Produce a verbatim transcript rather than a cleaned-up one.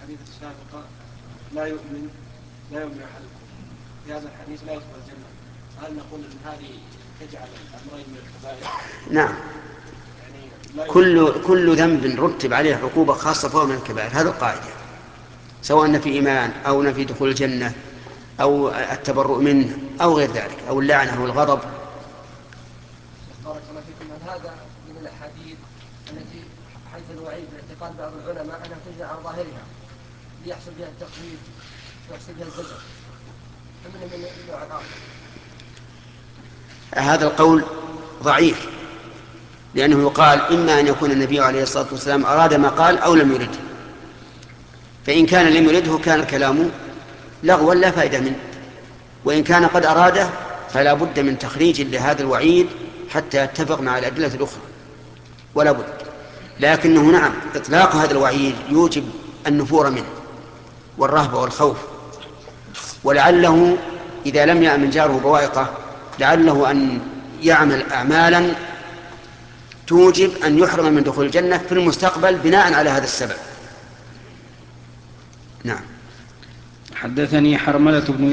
الحديث السابق لا يؤمن لا يؤمن أحدكم، في هذا الحديث لا يدخل الجنة، هل نقول أن هذه تجعل الأمرين من الكبائر؟ نعم، كل كل ذنب رتب عليه عقوبة خاصة فهو من الكبائر، هذا القاعدة، سواء نفي إيمان أو نفي دخول الجنة أو التبرؤ منه أو غير ذلك أو اللعنة أو الغضب. بارك الله فيكم. هل هذا من الأحاديث التي حيث الوعيد باعتقاد بعض العلماء أنها تجري على ظاهرها ليحصل بها التخفيف ويحصل بها الزجر، أم من النوع الآخر؟ هذا القول ضعيف، لأنه يقال إما أن يكون النبي عليه الصلاة والسلام أراد ما قال أو لم يرده، فإن كان لم يرده كان الكلام لغوا لا فائدة منه، وإن كان قد أراده فلا بد من تخريج لهذا الوعيد حتى يتفق مع الأدلة الأخرى، ولا بد. لكنه نعم، إطلاق هذا الوعيد يوجب النفور منه والرهبة والخوف، ولعله إذا لم يأمن جاره بوائقه لعله أن يعمل أعمالا توجب أن يحرم من دخول الجنة في المستقبل بناء على هذا السبب. نعم. حدثني حرملة بن